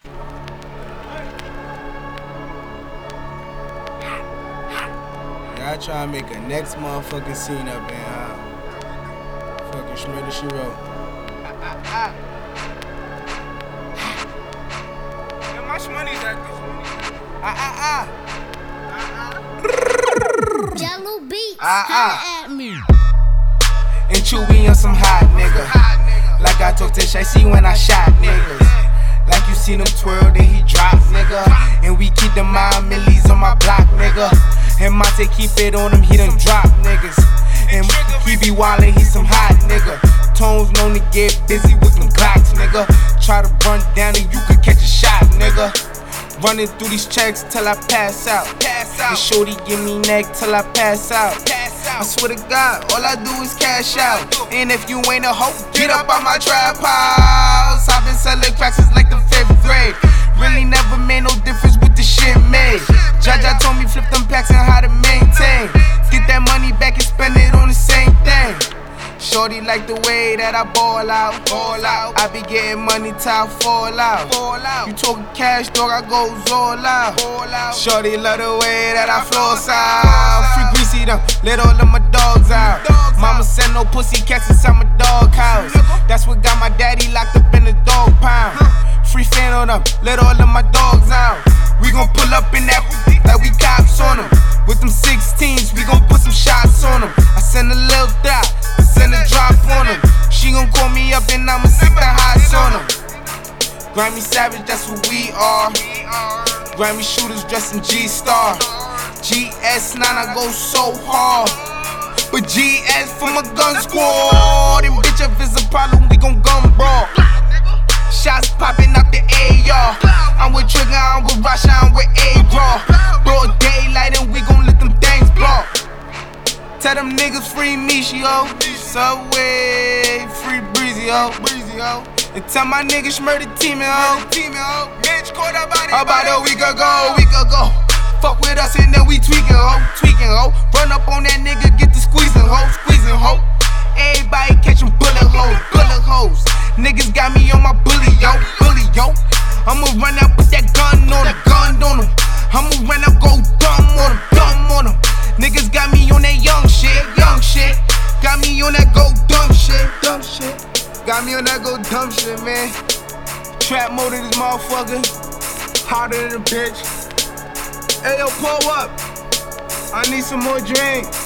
Y'all try to make a next motherfucking scene up in fucking Shmurda She Wrote. How much money that Jello Beats, holla at me. And Chewy on some hot nigga. Like I talked to Shicey when I shot niggas. Like you seen him twirl, then he drop, nigga. And we keep the mind millies on my block, nigga. And Monte keep it on him, he done drop niggas. And he be wildin', he some hot nigga. Tones known to get busy with them Glocks, nigga. Try to run down and you could catch a shot, nigga. Running through these checks till I pass out. And shorty give me neck till I pass out. I swear to God, all I do is cash out. And if you ain't a hoe, get up on my trap house. I've been selling cracks since like the 5th grade. Really never made no difference with the shit made. Jaja told me flip them packs and how to maintain. Get that money back and spend it on the same thing. Shorty like the way that I ball out. I be getting money till I fall out. You talking cash, dog, I goes all out. Shorty love the way that I floss out. Free greasy them, let all of my dogs out. Mama send no pussy cats inside my dog house. That's what got my daddy locked up in the dog pound. Free fan on them, let all of my dogs out. We gon' pull up in that like we cops on them. With them 16s, we gon' put some shots on them. I send a little dot, send a drop on them. She gon' call me up and I'ma sick the hots on them. Grammy Savage, that's what we are. Grammy shooters dressed in G-Star. GS9, I go so hard. But GS for my gun squad. And bitch, if it's a problem, we gon' gun brawl. Shots popping out the AR. I'm with Trigger, I'm with Rasha, I'm with A-Raw. Broad daylight and we gon' let them things blow. Tell them niggas free Michio. Subway, free Breezy, ho. And tell my niggas Shmurda teamin', ho. Bitch caught About a week ago. Fuck with us and then we tweaking, ho. Run up on that nigga, get the squeezing, ho. Everybody catchin' bullet hoes. Niggas got me on my bully, yo. I'ma run out, put that gun on him. I'ma run out, go dumb on him. Niggas got me on that young shit. Got me on that go dumb shit. Got me on that go dumb shit, man. Trap mode in this motherfucker. Hotter than a bitch. Hey, yo, pull up. I need some more drink.